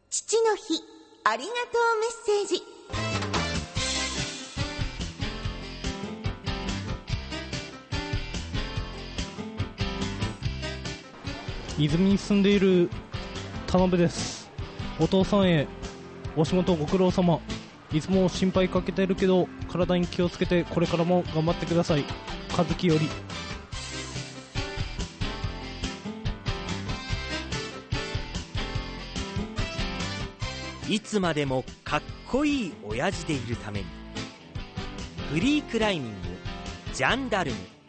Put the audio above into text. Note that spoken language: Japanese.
父の日ありがとうメッセージ。 泉に住んでいる田辺です。お父さんへお仕事ご苦労様。いつも心配かけてるけど体に気をつけてこれからも頑張ってください。和樹より。 いつまでもかっこいい親父でいるために、フリークライミングジャンダルム。